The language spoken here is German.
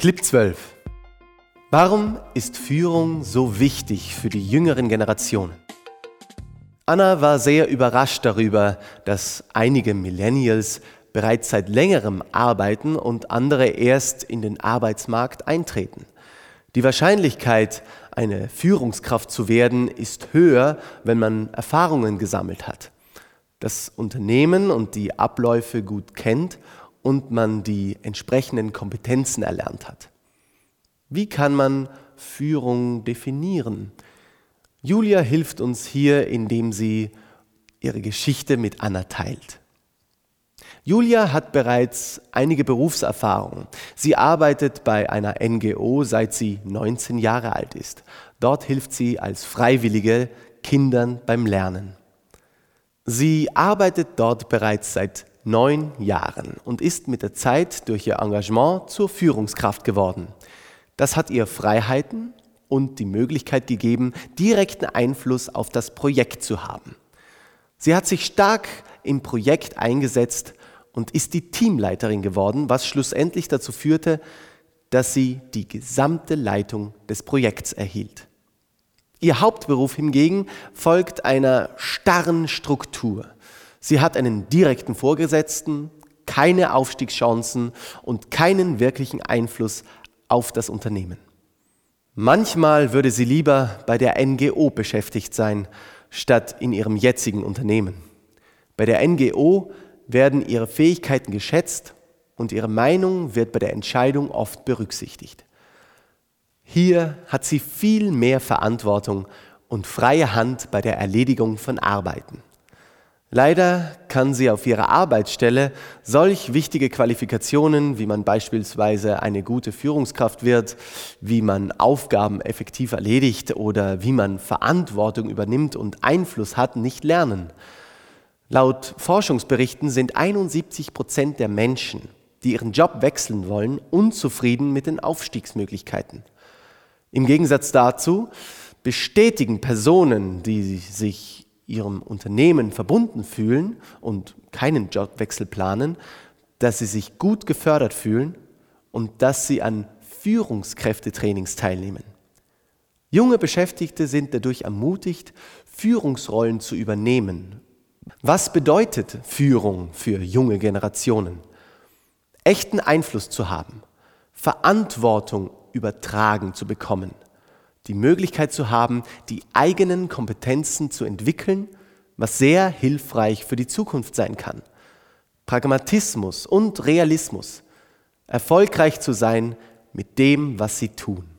Clip 12. Warum ist Führung so wichtig für die jüngeren Generationen? Anna war sehr überrascht darüber, dass einige Millennials bereits seit längerem arbeiten und andere erst in den Arbeitsmarkt eintreten. Die Wahrscheinlichkeit, eine Führungskraft zu werden, ist höher, wenn man Erfahrungen gesammelt hat, das Unternehmen und die Abläufe gut kennt und man die entsprechenden Kompetenzen erlernt hat. Wie kann man Führung definieren? Julia hilft uns hier, indem sie ihre Geschichte mit Anna teilt. Julia hat bereits einige Berufserfahrung. Sie arbeitet bei einer NGO, seit sie 19 Jahre alt ist. Dort hilft sie als Freiwillige Kindern beim Lernen. Sie arbeitet dort bereits seit 9 Jahren und ist mit der Zeit durch ihr Engagement zur Führungskraft geworden. Das hat ihr Freiheiten und die Möglichkeit gegeben, direkten Einfluss auf das Projekt zu haben. Sie hat sich stark im Projekt eingesetzt und ist die Teamleiterin geworden, was schlussendlich dazu führte, dass sie die gesamte Leitung des Projekts erhielt. Ihr Hauptberuf hingegen folgt einer starren Struktur. Sie hat einen direkten Vorgesetzten, keine Aufstiegschancen und keinen wirklichen Einfluss auf das Unternehmen. Manchmal würde sie lieber bei der NGO beschäftigt sein, statt in ihrem jetzigen Unternehmen. Bei der NGO werden ihre Fähigkeiten geschätzt und ihre Meinung wird bei der Entscheidung oft berücksichtigt. Hier hat sie viel mehr Verantwortung und freie Hand bei der Erledigung von Arbeiten. Leider kann sie auf ihrer Arbeitsstelle solch wichtige Qualifikationen, wie man beispielsweise eine gute Führungskraft wird, wie man Aufgaben effektiv erledigt oder wie man Verantwortung übernimmt und Einfluss hat, nicht lernen. Laut Forschungsberichten sind 71% der Menschen, die ihren Job wechseln wollen, unzufrieden mit den Aufstiegsmöglichkeiten. Im Gegensatz dazu bestätigen Personen, die sich ihrem Unternehmen verbunden fühlen und keinen Jobwechsel planen, dass sie sich gut gefördert fühlen und dass sie an Führungskräftetrainings teilnehmen. Junge Beschäftigte sind dadurch ermutigt, Führungsrollen zu übernehmen. Was bedeutet Führung für junge Generationen? Echten Einfluss zu haben, Verantwortung übertragen zu bekommen, die Möglichkeit zu haben, die eigenen Kompetenzen zu entwickeln, was sehr hilfreich für die Zukunft sein kann. Pragmatismus und Realismus, erfolgreich zu sein mit dem, was sie tun.